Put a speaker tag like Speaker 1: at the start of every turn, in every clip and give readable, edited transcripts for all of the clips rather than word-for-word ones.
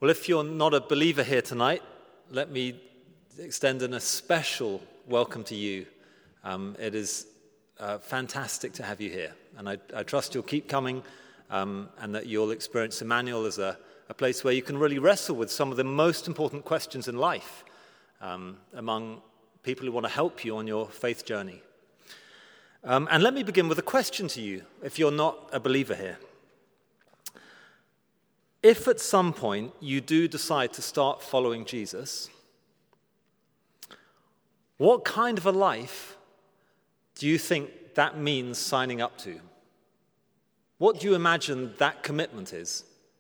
Speaker 1: Well, if you're not a believer here tonight, let me extend a special welcome to you. It is fantastic to have you here, and I trust you'll keep coming and that you'll experience Emmanuel as a place where you can really wrestle with some of the most important questions in life among people who want to help you on your faith journey. And let me begin with a question to you, if you're not a believer here. If at some point you do decide to start following Jesus, what kind of a life do you think that means signing up to? What do you imagine that commitment is?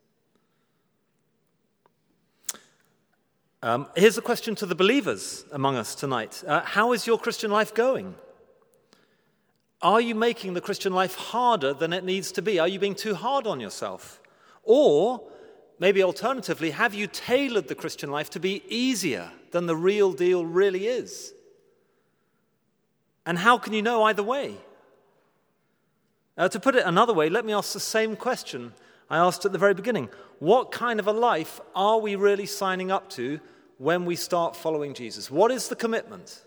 Speaker 1: Here's a question to the believers among us tonight. How is your Christian life going? Are you making the Christian life harder than it needs to be? Are you being too hard on yourself? Or, maybe alternatively, have you tailored the Christian life to be easier than the real deal really is? And how can you know either way? To put it another way, let me ask the same question I asked at the very beginning. What kind of a life are we really signing up to when we start following Jesus? What is the commitment?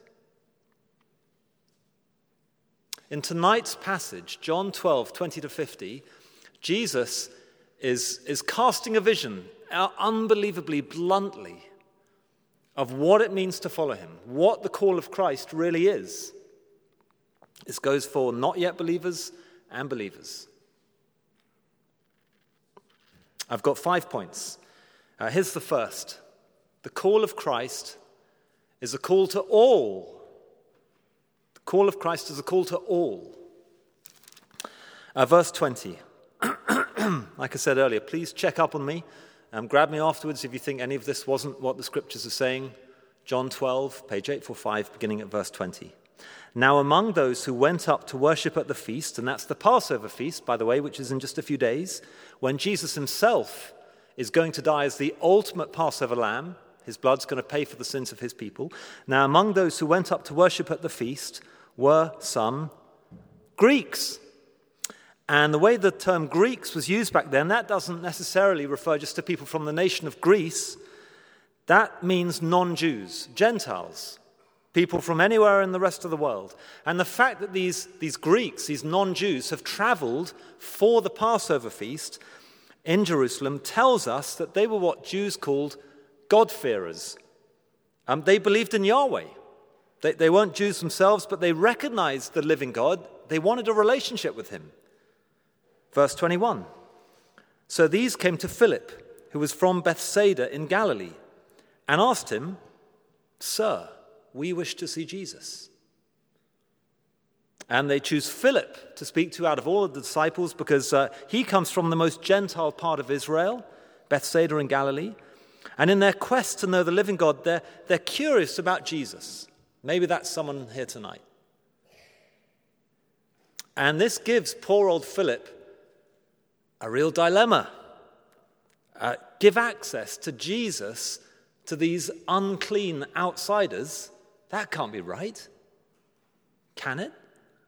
Speaker 1: In tonight's passage, John 12, 20-50, Jesus is casting a vision unbelievably bluntly of what it means to follow him, what the call of Christ really is. This goes for not yet believers and believers. I've got 5 points. Here's the first. The call of Christ is a call to all. The call of Christ is a call to all. Verse 20. Like I said earlier, please check up on me. Grab me afterwards if you think any of this wasn't what the scriptures are saying. John 12, page 845, beginning at verse 20. Now among those who went up to worship at the feast, and that's the Passover feast, by the way, which is in just a few days, when Jesus himself is going to die as the ultimate Passover lamb, his blood's going to pay for the sins of his people. Now among those who went up to worship at the feast were some Greeks. And the way the term Greeks was used back then, that doesn't necessarily refer just to people from the nation of Greece. That means non-Jews, Gentiles, people from anywhere in the rest of the world. And the fact that these Greeks, these non-Jews, have traveled for the Passover feast in Jerusalem tells us that they were what Jews called God-fearers. They believed in Yahweh. They weren't Jews themselves, but they recognized the living God. They wanted a relationship with him. Verse 21. So these came to Philip, who was from Bethsaida in Galilee, and asked him, "Sir, we wish to see Jesus." And they choose Philip to speak to out of all of the disciples because he comes from the most Gentile part of Israel, Bethsaida in Galilee. And in their quest to know the living God, they're curious about Jesus. Maybe that's someone here tonight. And this gives poor old Philip a real dilemma. Give access to Jesus to these unclean outsiders? That can't be right. Can it?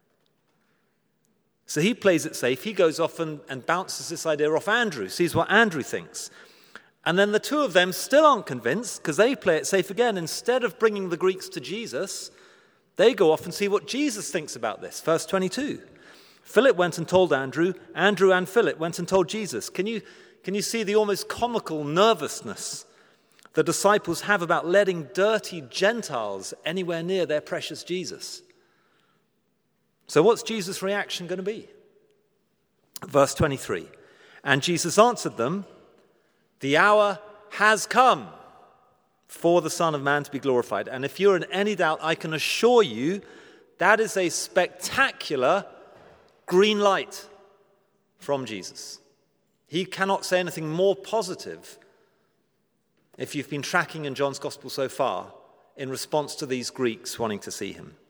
Speaker 1: So he plays it safe. He goes off and bounces this idea off Andrew, sees what Andrew thinks. And then the two of them still aren't convinced because they play it safe again. Instead of bringing the Greeks to Jesus, they go off and see what Jesus thinks about this. Verse 22. Philip went and told Andrew. Andrew and Philip went and told Jesus. Can you see the almost comical nervousness the disciples have about letting dirty Gentiles anywhere near their precious Jesus? So what's Jesus' reaction going to be? Verse 23. And Jesus answered them, "The hour has come for the Son of Man to be glorified." And if you're in any doubt, I can assure you that is a spectacular green light from Jesus. He cannot say anything more positive if you've been tracking in John's Gospel so far in response to these Greeks wanting to see him.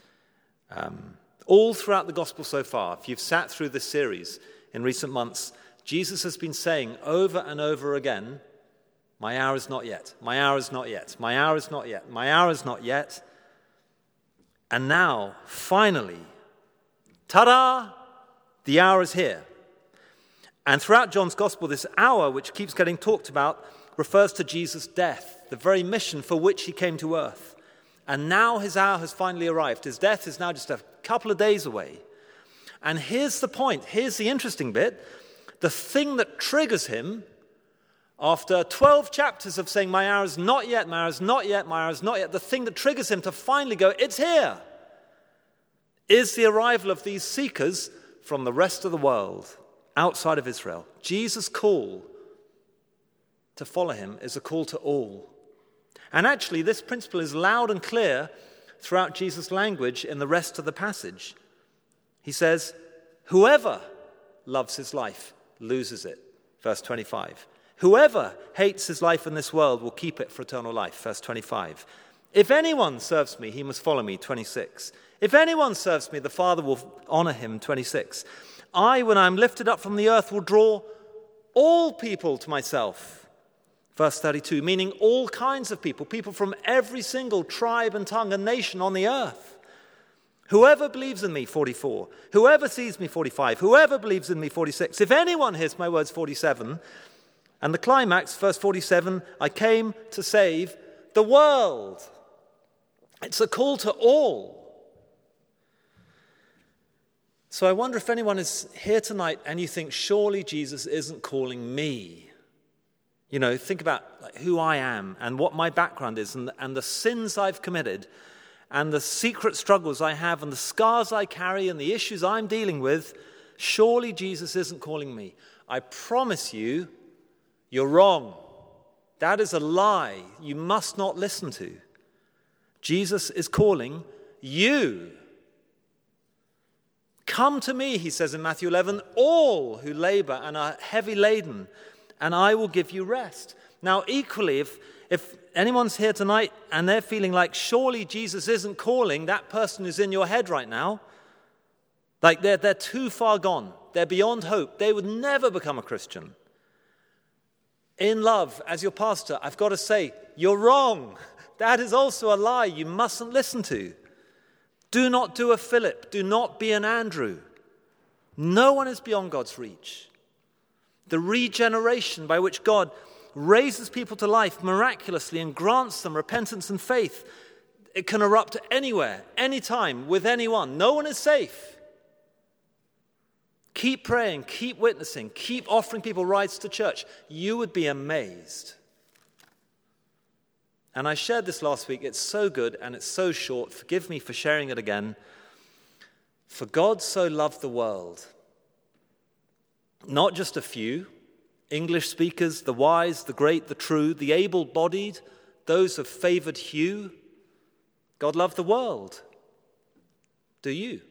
Speaker 1: All throughout the Gospel so far, if you've sat through this series in recent months, Jesus has been saying over and over again, "My hour is not yet, my hour is not yet, my hour is not yet, my hour is not yet." And now, finally, ta-da! The hour is here. And throughout John's Gospel, this hour, which keeps getting talked about, refers to Jesus' death, the very mission for which he came to earth. And now his hour has finally arrived. His death is now just a couple of days away. And here's the point. Here's the interesting bit. The thing that triggers him, after 12 chapters of saying, my hour is not yet, my hour is not yet, my hour is not yet, the thing that triggers him to finally go, it's here, is the arrival of these seekers from the rest of the world, outside of Israel. Jesus' call to follow him is a call to all. And actually, this principle is loud and clear throughout Jesus' language in the rest of the passage. He says, whoever loves his life loses it, verse 25. Whoever hates his life in this world will keep it for eternal life, verse 25. If anyone serves me, he must follow me, 26. If anyone serves me, the Father will honor him, 26. I, when I am lifted up from the earth, will draw all people to myself, verse 32, meaning all kinds of people, people from every single tribe and tongue and nation on the earth. Whoever believes in me, 44. Whoever sees me, 45. Whoever believes in me, 46. If anyone hears my words, 47. And the climax, verse 47, I came to save the world. It's a call to all. So I wonder if anyone is here tonight and you think, surely Jesus isn't calling me. You know, think about who I am and what my background is and the sins I've committed and the secret struggles I have and the scars I carry and the issues I'm dealing with. Surely Jesus isn't calling me. I promise you, you're wrong. That is a lie you must not listen to. Jesus is calling you. Come to me, he says in Matthew 11, all who labor and are heavy laden, and I will give you rest. Now, equally, if anyone's here tonight and they're feeling like surely Jesus isn't calling that person who's in your head right now, like they're too far gone, they're beyond hope, they would never become a Christian. In love, as your pastor, I've got to say, you're wrong. That is also a lie you mustn't listen to. Do not do a Philip. Do not be an Andrew. No one is beyond God's reach. The regeneration by which God raises people to life miraculously and grants them repentance and faith, it can erupt anywhere, anytime, with anyone. No one is safe. Keep praying, keep witnessing, keep offering people rides to church. You would be amazed. And I shared this last week. It's so good and it's so short. Forgive me for sharing it again. For God so loved the world, not just a few, English speakers, the wise, the great, the true, the able-bodied, those of favored hue. God loved the world. Do you?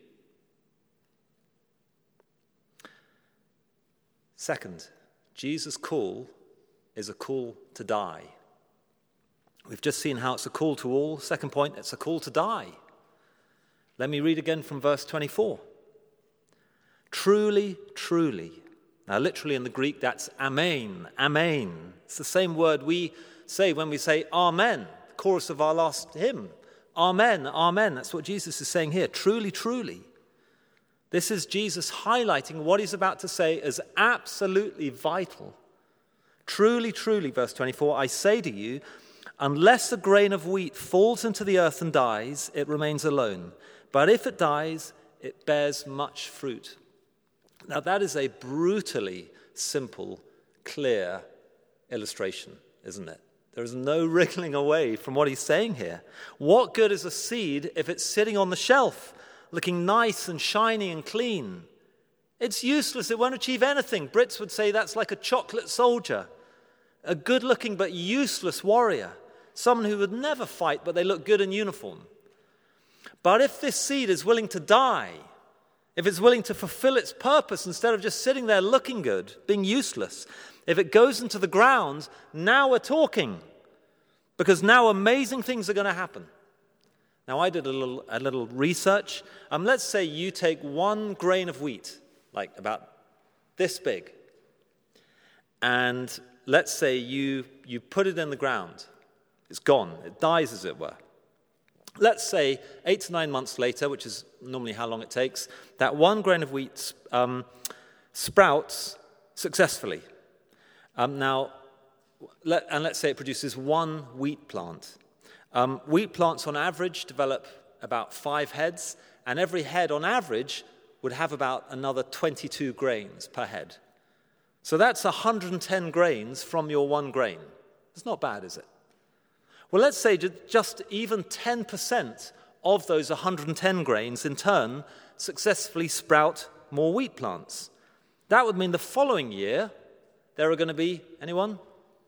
Speaker 1: Second, Jesus' call is a call to die. We've just seen how it's a call to all. Second point, it's a call to die. Let me read again from verse 24. Truly, truly. Now, literally in the Greek, that's amen, amen. It's the same word we say when we say amen, the chorus of our last hymn. Amen, amen. That's what Jesus is saying here. Truly, truly. This is Jesus highlighting what he's about to say as absolutely vital. Truly, truly, verse 24, I say to you, unless a grain of wheat falls into the earth and dies, it remains alone. But if it dies, it bears much fruit. Now that is a brutally simple, clear illustration, isn't it? There is no wriggling away from what he's saying here. What good is a seed if it's sitting on the shelf, looking nice and shiny and clean? It's useless. It won't achieve anything. Brits would say that's like a chocolate soldier, a good-looking but useless warrior, someone who would never fight, but they look good in uniform. But if this seed is willing to die, if it's willing to fulfill its purpose instead of just sitting there looking good, being useless, if it goes into the ground, now we're talking, because now amazing things are going to happen. Now, I did a little research. Let's say you take one grain of wheat, like about this big, and let's say you put it in the ground. It's gone. It dies, as it were. Let's say 8 to 9 months later, which is normally how long it takes, that one grain of wheat sprouts successfully. Now, let's say it produces one wheat plant. Wheat plants on average develop about 5 heads, and every head on average would have about another 22 grains per head. So that's 110 grains from your one grain. It's not bad, is it? Well, let's say just even 10% of those 110 grains in turn successfully sprout more wheat plants. That would mean the following year there are going to be, anyone?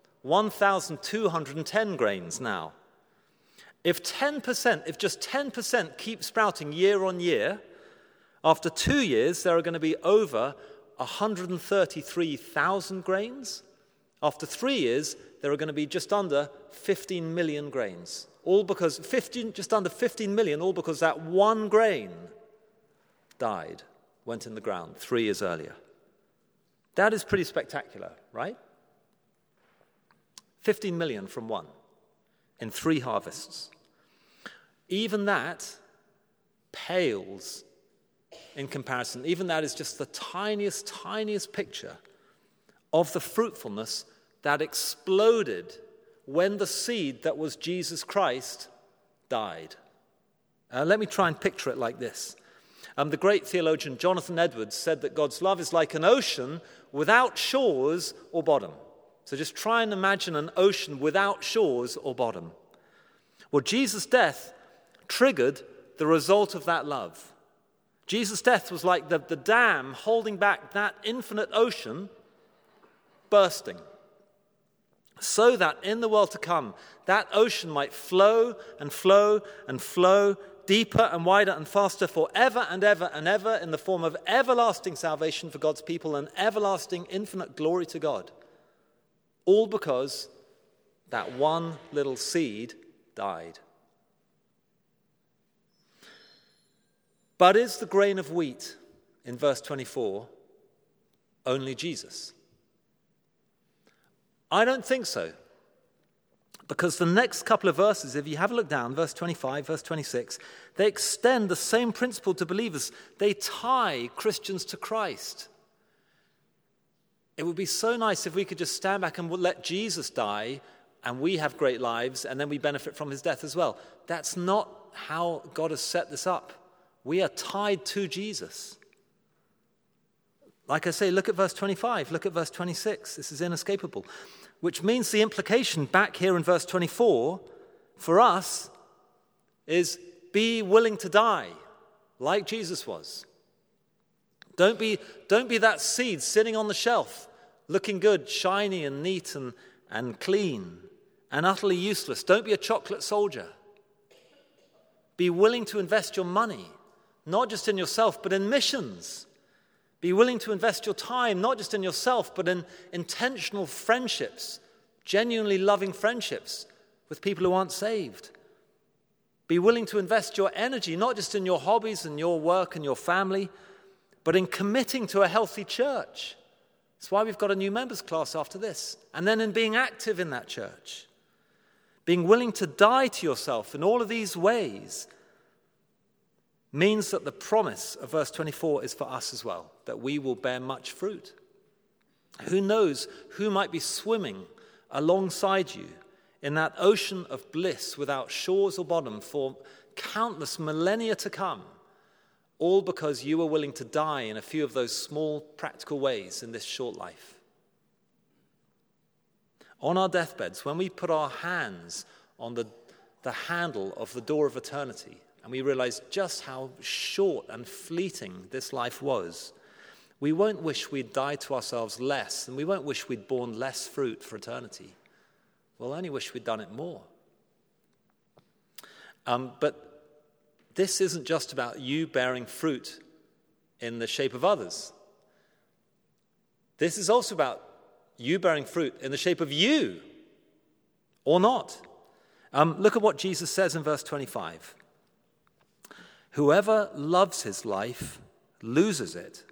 Speaker 1: 1,210 grains now. If just 10% keep sprouting year on year, after 2 years there are going to be over 133,000 grains. After 3 years, there are going to be just under 15 million grains. All because just under 15 million, all because that one grain died, went in the ground 3 years earlier. That is pretty spectacular, right? 15 million from one in 3 harvests. Even that pales in comparison. Even that is just the tiniest picture of the fruitfulness that exploded when the seed that was Jesus Christ died. Let me try and picture it like this. The great theologian Jonathan Edwards said that God's love is like an ocean without shores or bottom. So just try and imagine an ocean without shores or bottom. Well, Jesus' death triggered the result of that love. Jesus' death was like the dam holding back that infinite ocean bursting, so that in the world to come, that ocean might flow and flow and flow deeper and wider and faster forever and ever and ever in the form of everlasting salvation for God's people and everlasting infinite glory to God. All because that one little seed died. But is the grain of wheat in verse 24 only Jesus? I don't think so. Because the next couple of verses, if you have a look down, verse 25, verse 26, they extend the same principle to believers. They tie Christians to Christ. It would be so nice if we could just stand back and let Jesus die and we have great lives and then we benefit from his death as well. That's not how God has set this up. We are tied to Jesus. Like I say, look at verse 25, look at verse 26. This is inescapable. Which means the implication back here in verse 24 for us is be willing to die like Jesus was. Don't be that seed sitting on the shelf looking good, shiny and neat and clean and utterly useless. Don't be a chocolate soldier. Be willing to invest your money, not just in yourself, but in missions. Be willing to invest your time, not just in yourself, but in intentional friendships, genuinely loving friendships with people who aren't saved. Be willing to invest your energy, not just in your hobbies and your work and your family, but in committing to a healthy church. That's why we've got a new members class after this. And then in being active in that church. Being willing to die to yourself in all of these ways means that the promise of verse 24 is for us as well, that we will bear much fruit. Who knows who might be swimming alongside you in that ocean of bliss without shores or bottom for countless millennia to come, all because you were willing to die in a few of those small practical ways in this short life. On our deathbeds, when we put our hands on the handle of the door of eternity, and we realize just how short and fleeting this life was, we won't wish we'd died to ourselves less, and we won't wish we'd borne less fruit for eternity. We'll only wish we'd done it more. But this isn't just about you bearing fruit in the shape of others. This is also about you bearing fruit in the shape of you, or not. Look at what Jesus says in verse 25. Whoever loves his life loses it.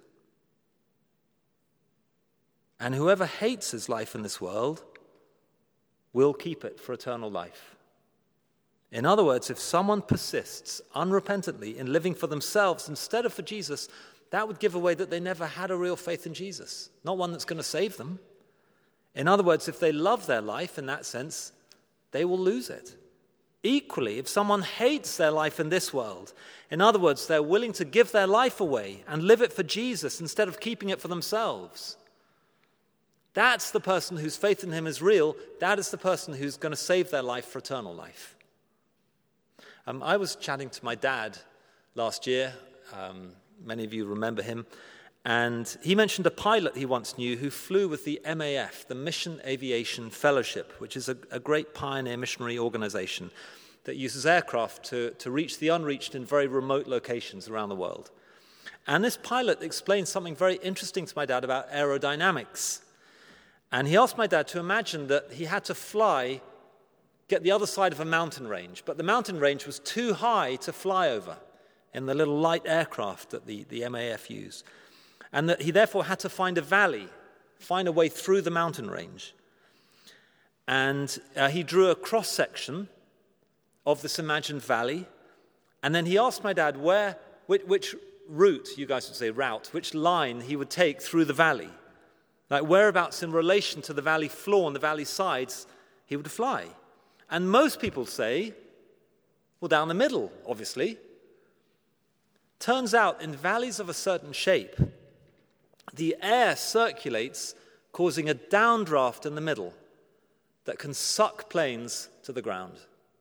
Speaker 1: And whoever hates his life in this world will keep it for eternal life. In other words, if someone persists unrepentantly in living for themselves instead of for Jesus, that would give away that they never had a real faith in Jesus, not one that's going to save them. In other words, if they love their life in that sense, they will lose it. Equally, if someone hates their life in this world, in other words, they're willing to give their life away and live it for Jesus instead of keeping it for themselves, that's the person whose faith in him is real. That is the person who's going to save their life for eternal life. I was chatting to my dad last year. Many of you remember him. And he mentioned a pilot he once knew who flew with the MAF, the Mission Aviation Fellowship, which is a great pioneer missionary organization that uses aircraft to reach the unreached in very remote locations around the world. And this pilot explained something very interesting to my dad about aerodynamics. And he asked my dad to imagine that he had to get the other side of a mountain range, but the mountain range was too high to fly over in the little light aircraft that the MAF use. And that he therefore had to find a valley, find a way through the mountain range. And he drew a cross-section of this imagined valley. And then he asked my dad which route, you guys would say route, which line he would take through the valley. Like whereabouts in relation to the valley floor and the valley sides he would fly. And most people say, well, down the middle, obviously. Turns out in valleys of a certain shape, the air circulates, causing a downdraft in the middle that can suck planes to the ground.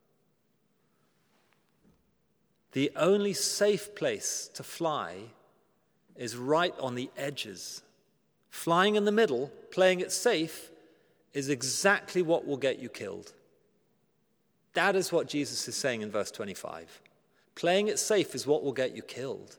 Speaker 1: The only safe place to fly is right on the edges. Flying in the middle, playing it safe, is exactly what will get you killed. That is what Jesus is saying in verse 25. Playing it safe is what will get you killed.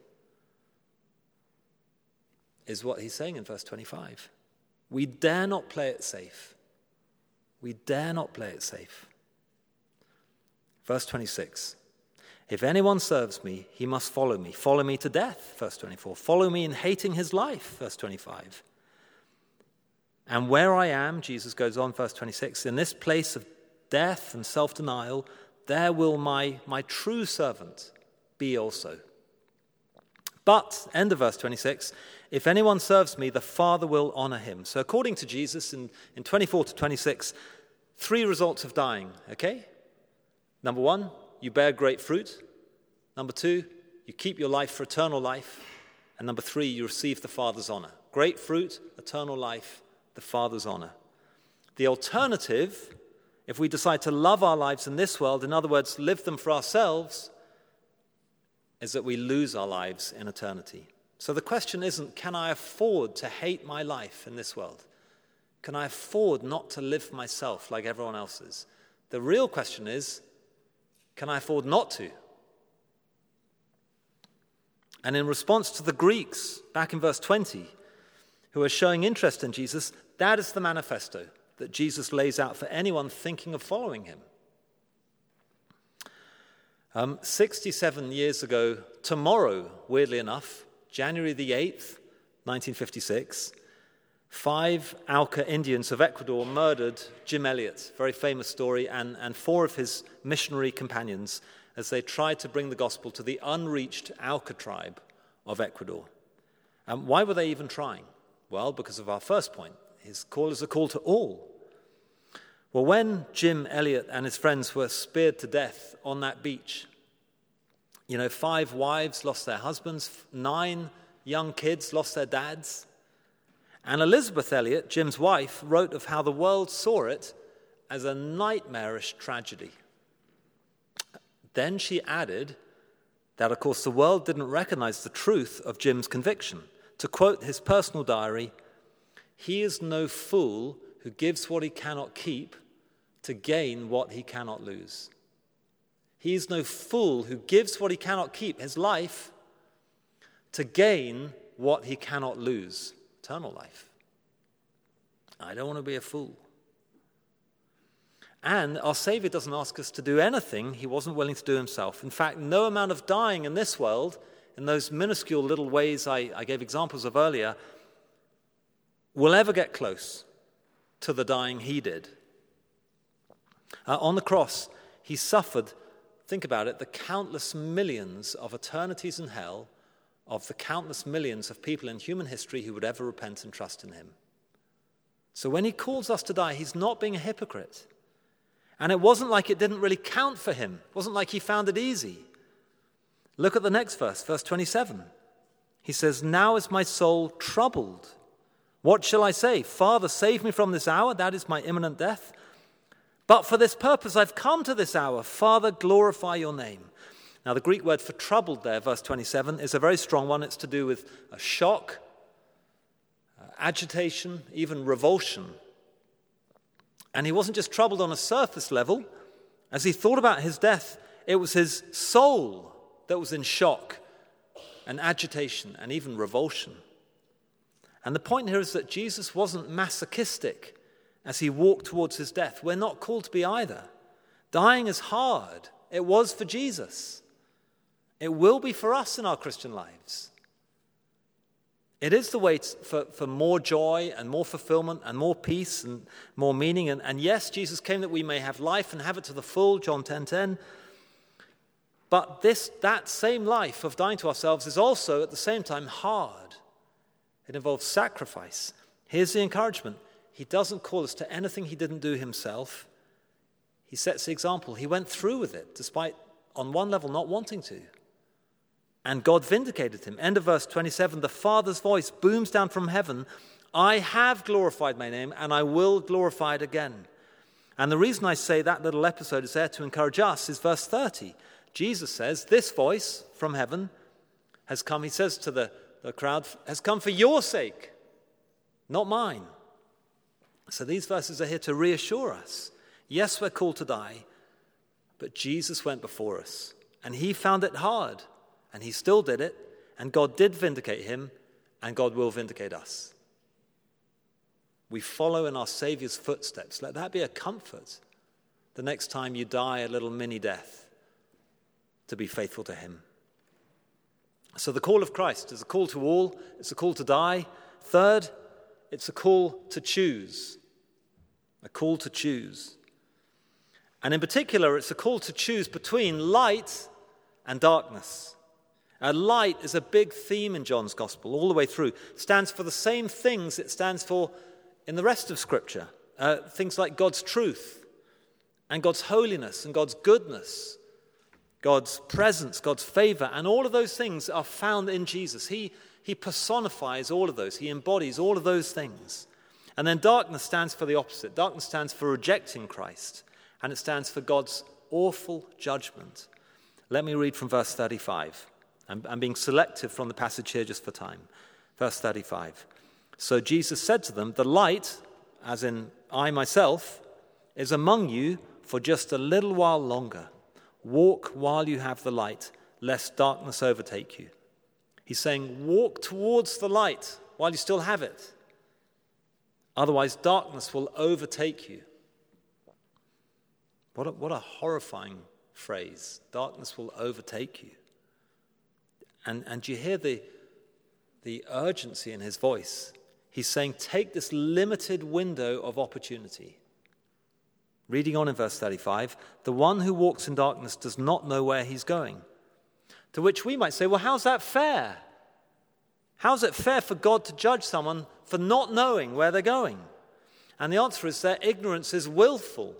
Speaker 1: Is what he's saying in verse 25. We dare not play it safe. We dare not play it safe. Verse 26. If anyone serves me, he must follow me. Follow me to death, verse 24. Follow me in hating his life, verse 25. And where I am, Jesus goes on, verse 26, in this place of death and self-denial, there will my true servant be also. But, end of verse 26, if anyone serves me, the Father will honor him. So according to Jesus, in 24 to 26, 3 results of dying, okay? Number 1, you bear great fruit. Number 2, you keep your life for eternal life. And number 3, you receive the Father's honor. Great fruit, eternal life, the Father's honor. The alternative, if we decide to love our lives in this world, in other words, live them for ourselves, is that we lose our lives in eternity. So the question isn't, can I afford to hate my life in this world? Can I afford not to live for myself like everyone else is? The real question is, can I afford not to? And in response to the Greeks, back in verse 20, who are showing interest in Jesus, that is the manifesto that Jesus lays out for anyone thinking of following him. 67 years ago, tomorrow, weirdly enough, January the 8th, 1956, 5 Auca Indians of Ecuador murdered Jim Elliot, very famous story, and 4 of his missionary companions as they tried to bring the gospel to the unreached Auca tribe of Ecuador. Why were they even trying? Well, because of our first point. His call is a call to all. Well, when Jim Elliot and his friends were speared to death on that beach, 5 wives lost their husbands, 9 young kids lost their dads. And Elizabeth Elliot, Jim's wife, wrote of how the world saw it as a nightmarish tragedy. Then she added that, of course, the world didn't recognize the truth of Jim's conviction. To quote his personal diary, "He is no fool who gives what he cannot keep to gain what he cannot lose." He is no fool who gives what he cannot keep, his life, to gain what he cannot lose, eternal life. I don't want to be a fool. And our Savior doesn't ask us to do anything he wasn't willing to do himself. In fact, no amount of dying in this world, in those minuscule little ways I gave examples of earlier, will ever get close to the dying he did. On the cross, he suffered, think about it, the countless millions of eternities in hell of the countless millions of people in human history who would ever repent and trust in him. So when he calls us to die, he's not being a hypocrite. And it wasn't like it didn't really count for him. It wasn't like he found it easy. Look at the next verse, verse 27. He says, "Now is my soul troubled. What shall I say? Father, save me from this hour. That is my imminent death. But for this purpose I've come to this hour. Father, glorify your name." Now the Greek word for troubled there, verse 27, is a very strong one. It's to do with a shock, agitation, even revulsion. And he wasn't just troubled on a surface level. As he thought about his death, it was his soul that was in shock and agitation and even revulsion. And the point here is that Jesus wasn't masochistic as he walked towards his death. We're not called to be either. Dying is hard. It was for Jesus. It will be for us in our Christian lives. It is the way for more joy and more fulfillment and more peace and more meaning. And yes, Jesus came that we may have life and have it to the full, John 10:10. But that same life of dying to ourselves is also at the same time hard. It involves sacrifice. Here's the encouragement. He doesn't call us to anything he didn't do himself. He sets the example. He went through with it, despite, on one level, not wanting to. And God vindicated him. End of verse 27, the Father's voice booms down from heaven, "I have glorified my name, and I will glorify it again." And the reason I say that little episode is there to encourage us is verse 30. Jesus says, "This voice from heaven has come," he says to the crowd, "has come for your sake, not mine." So these verses are here to reassure us. Yes, we're called to die, but Jesus went before us, and he found it hard. And he still did it, and God did vindicate him, and God will vindicate us. We follow in our Savior's footsteps. Let that be a comfort the next time you die a little mini death, to be faithful to him. So the call of Christ is a call to all. It's a call to die. Third, it's a call to choose. A call to choose. And in particular, it's a call to choose between light and darkness. Light is a big theme in John's Gospel all the way through. It stands for the same things it stands for in the rest of Scripture. Things like God's truth and God's holiness and God's goodness, God's presence, God's favor, and all of those things are found in Jesus. He personifies all of those. He embodies all of those things. And then darkness stands for the opposite. Darkness stands for rejecting Christ, and it stands for God's awful judgment. Let me read from verse 35. I'm being selective from the passage here just for time. Verse 35. "So Jesus said to them, 'The light,' as in I myself, 'is among you for just a little while longer. Walk while you have the light, lest darkness overtake you.'" He's saying, walk towards the light while you still have it. Otherwise, darkness will overtake you. What a horrifying phrase. Darkness will overtake you. And you hear the urgency in his voice. He's saying, take this limited window of opportunity. Reading on in verse 35, "The one who walks in darkness does not know where he's going." To which we might say, well, how's that fair? How's it fair for God to judge someone for not knowing where they're going? And the answer is their ignorance is willful.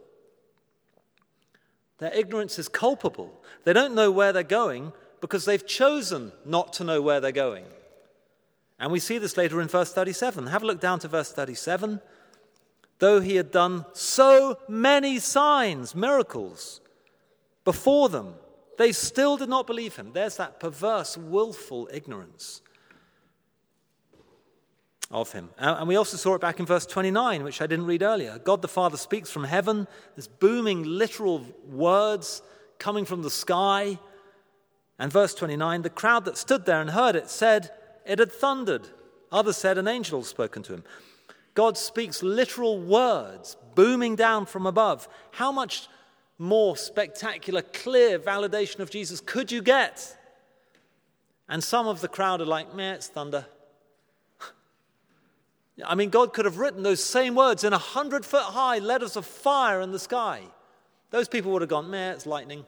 Speaker 1: Their ignorance is culpable. They don't know where they're going because they've chosen not to know where they're going. And we see this later in verse 37. Have a look down to verse 37. "Though he had done so many signs, miracles, before them, they still did not believe him." There's that perverse, willful ignorance of him. And we also saw it back in verse 29, which I didn't read earlier. God the Father speaks from heaven, this booming literal words coming from the sky. And verse 29, "The crowd that stood there and heard it said it had thundered. Others said an angel had spoken to him." God speaks literal words booming down from above. How much more spectacular, clear validation of Jesus could you get? And some of the crowd are like, meh, it's thunder. I mean, God could have written those same words in 100-foot-high letters of fire in the sky. Those people would have gone, meh, it's lightning.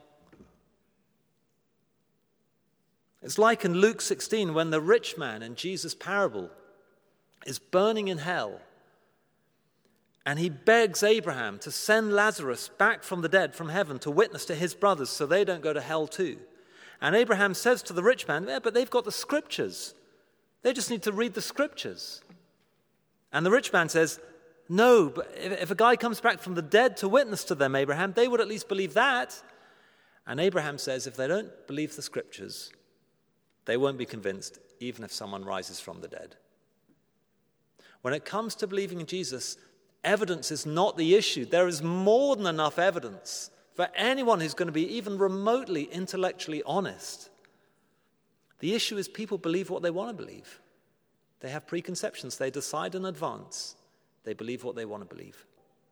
Speaker 1: It's like in Luke 16 when the rich man in Jesus' parable is burning in hell. And he begs Abraham to send Lazarus back from the dead, from heaven, to witness to his brothers so they don't go to hell too. And Abraham says to the rich man, yeah, but they've got the scriptures. They just need to read the scriptures. And the rich man says, no, but if a guy comes back from the dead to witness to them, Abraham, they would at least believe that. And Abraham says, if they don't believe the scriptures, they won't be convinced, even if someone rises from the dead. When it comes to believing in Jesus, evidence is not the issue. There is more than enough evidence for anyone who's going to be even remotely intellectually honest. The issue is people believe what they want to believe. They have preconceptions. They decide in advance. They believe what they want to believe.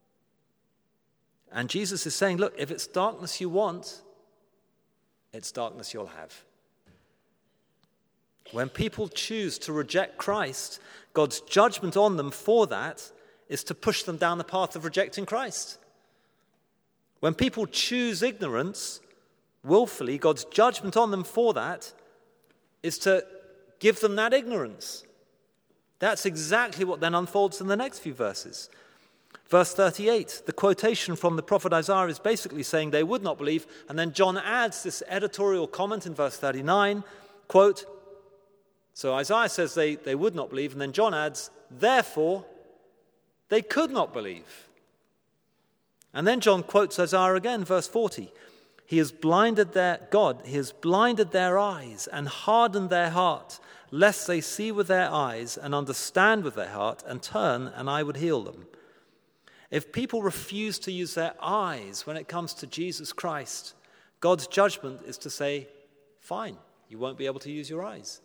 Speaker 1: And Jesus is saying, look, if it's darkness you want, it's darkness you'll have. When people choose to reject Christ, God's judgment on them for that is to push them down the path of rejecting Christ. When people choose ignorance willfully, God's judgment on them for that is to give them that ignorance. That's exactly what then unfolds in the next few verses. Verse 38, the quotation from the prophet Isaiah is basically saying they would not believe, and then John adds this editorial comment in verse 39, quote, so Isaiah says they would not believe, and then John adds, therefore, they could not believe. And then John quotes Isaiah again, verse 40. He has blinded their eyes and hardened their heart, lest they see with their eyes and understand with their heart and turn, and I would heal them. If people refuse to use their eyes when it comes to Jesus Christ, God's judgment is to say, fine, you won't be able to use your eyes.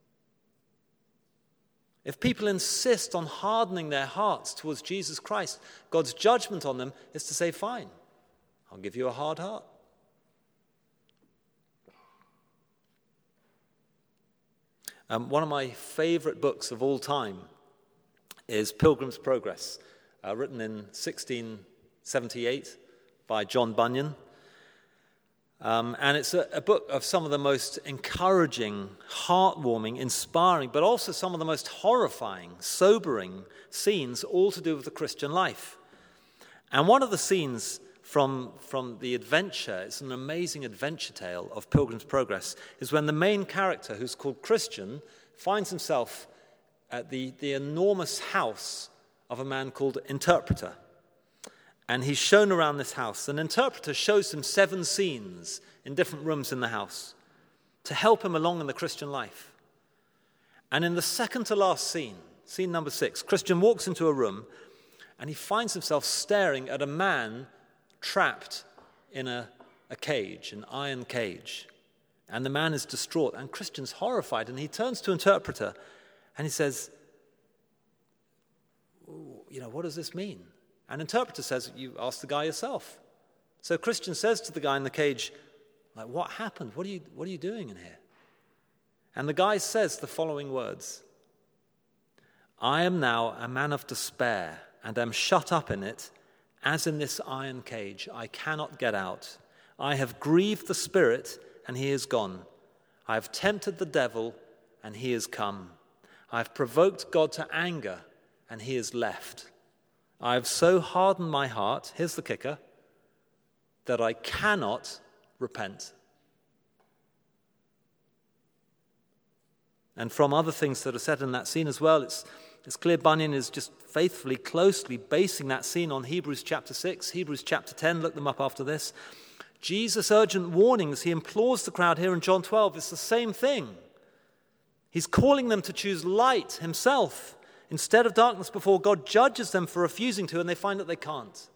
Speaker 1: If people insist on hardening their hearts towards Jesus Christ, God's judgment on them is to say, fine, I'll give you a hard heart. One of my favorite books of all time is Pilgrim's Progress, written in 1678 by John Bunyan. And it's a book of some of the most encouraging, heartwarming, inspiring, but also some of the most horrifying, sobering scenes, all to do with the Christian life. And one of the scenes from the adventure, it's an amazing adventure tale of Pilgrim's Progress, is when the main character, who's called Christian, finds himself at the enormous house of a man called Interpreter. And he's shown around this house. An interpreter shows him 7 scenes in different rooms in the house to help him along in the Christian life. And in the second to last scene, scene number 6, Christian walks into a room and he finds himself staring at a man trapped in a cage, an iron cage. And the man is distraught, and Christian's horrified, and he turns to Interpreter and he says, what does this mean? And Interpreter says, you ask the guy yourself. So Christian says to the guy in the cage, what happened? What are you doing in here? And the guy says the following words, I am now a man of despair and am shut up in it, as in this iron cage. I cannot get out. I have grieved the Spirit, and he is gone. I have tempted the devil, and he is come. I have provoked God to anger, and he is left. I have so hardened my heart, here's the kicker, that I cannot repent. And from other things that are said in that scene as well, it's clear Bunyan is just faithfully, closely basing that scene on Hebrews chapter 6, Hebrews chapter 10, look them up after this. Jesus' urgent warnings, he implores the crowd here in John 12, it's the same thing. He's calling them to choose light himself instead of darkness before God judges them for refusing to, and they find that they can't.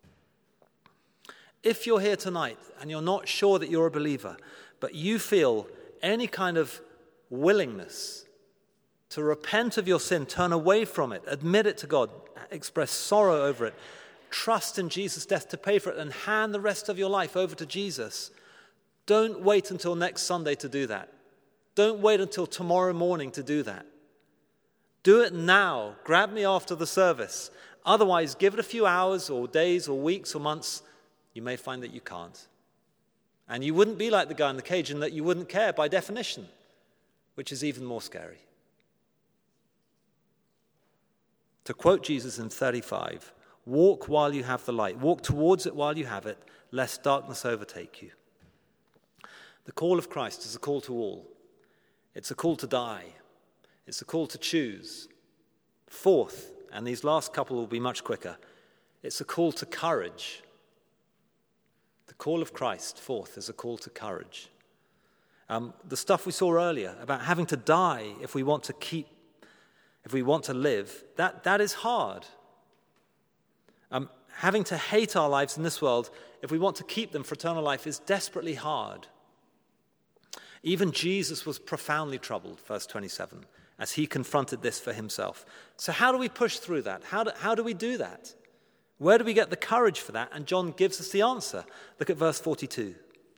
Speaker 1: If you're here tonight and you're not sure that you're a believer, but you feel any kind of willingness to repent of your sin, turn away from it, admit it to God, express sorrow over it, trust in Jesus' death to pay for it, and hand the rest of your life over to Jesus, don't wait until next Sunday to do that. Don't wait until tomorrow morning to do that. Do it now. Grab me after the service. Otherwise, give it a few hours or days or weeks or months. You may find that you can't. And you wouldn't be like the guy in the cage in that you wouldn't care by definition, which is even more scary. To quote Jesus in 35, Walk while you have the light. Walk towards it while you have it, lest darkness overtake you. The call of Christ is a call to all. It's a call to die. It's a call to choose. Fourth, and these last couple will be much quicker, it's a call to courage. The call of Christ, fourth, is a call to courage. The stuff we saw earlier about having to die if we want to live, that is hard. Having to hate our lives in this world if we want to keep them for eternal life is desperately hard. Even Jesus was profoundly troubled, verse 27, as he confronted this for himself. So how do we push through that? How do we do that? Where do we get the courage for that? And John gives us the answer. Look at verse 42.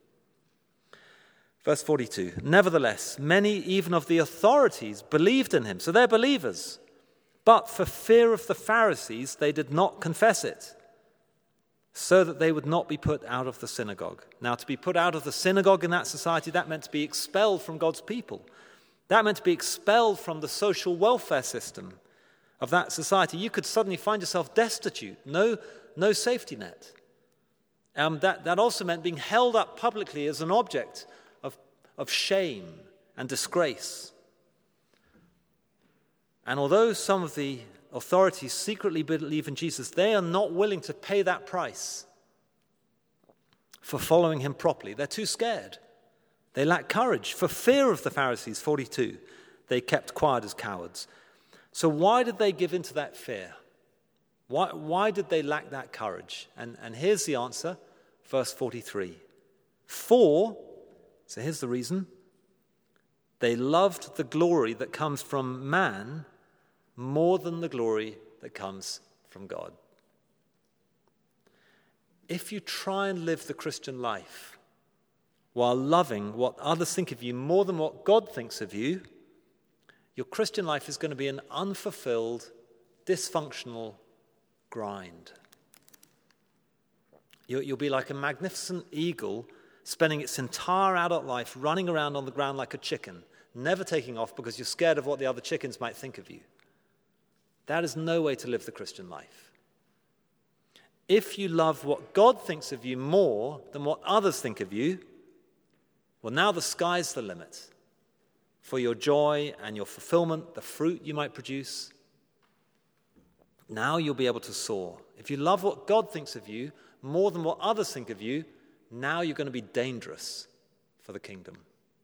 Speaker 1: Verse 42, nevertheless, many even of the authorities believed in him. So they're believers. But for fear of the Pharisees, they did not confess it, so that they would not be put out of the synagogue. Now, to be put out of the synagogue in that society, that meant to be expelled from God's people. That meant to be expelled from the social welfare system of that society. You could suddenly find yourself destitute, no safety net. That also meant being held up publicly as an object of shame and disgrace. And although some of the authorities secretly believe in Jesus, they are not willing to pay that price for following him properly. They're too scared. They lack courage. For fear of the Pharisees, 42, they kept quiet as cowards. So why did they give in to that fear? Why did they lack that courage? And here's the answer, verse 43. So here's the reason. They loved the glory that comes from man more than the glory that comes from God. If you try and live the Christian life while loving what others think of you more than what God thinks of you, your Christian life is going to be an unfulfilled, dysfunctional grind. You'll be like a magnificent eagle spending its entire adult life running around on the ground like a chicken, never taking off because you're scared of what the other chickens might think of you. That is no way to live the Christian life. If you love what God thinks of you more than what others think of you, well, now the sky's the limit for your joy and your fulfillment, the fruit you might produce. Now you'll be able to soar. If you love what God thinks of you more than what others think of you, now you're going to be dangerous for the kingdom.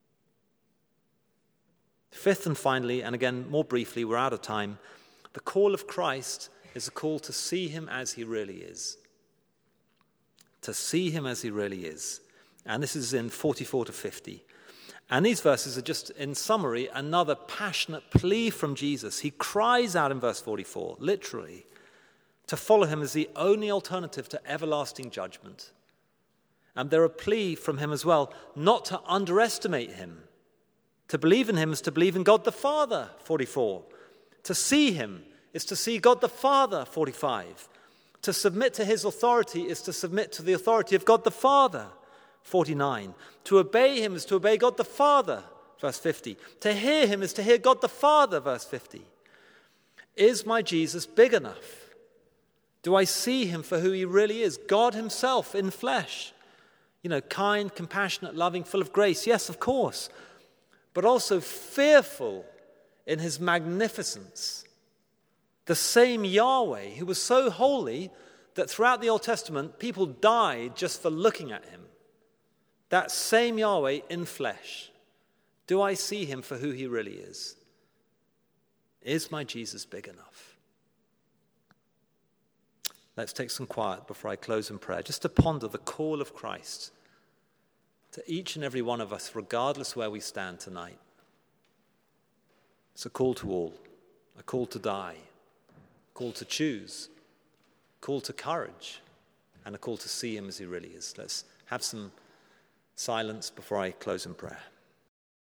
Speaker 1: Fifth and finally, and again more briefly, we're out of time, the call of Christ is a call to see him as he really is. To see him as he really is. And this is in 44 to 50. And these verses are just, in summary, another passionate plea from Jesus. He cries out in verse 44, literally, to follow him as the only alternative to everlasting judgment. And they're a plea from him as well, not to underestimate him. To believe in him is to believe in God the Father, 44. To see him is to see God the Father, 45. To submit to his authority is to submit to the authority of God the Father, 49. To obey him is to obey God the Father, verse 50. To hear him is to hear God the Father, verse 50. Is my Jesus big enough? Do I see him for who he really is? God himself in flesh. Kind, compassionate, loving, full of grace. Yes, of course. But also fearful in his magnificence. The same Yahweh who was so holy that throughout the Old Testament, people died just for looking at him. That same Yahweh in flesh. Do I see him for who he really is? Is my Jesus big enough? Let's take some quiet before I close in prayer, just to ponder the call of Christ to each and every one of us, regardless where we stand tonight. It's a call to all, a call to die, a call to choose, a call to courage, and a call to see him as he really is. Let's have some silence before I close in prayer.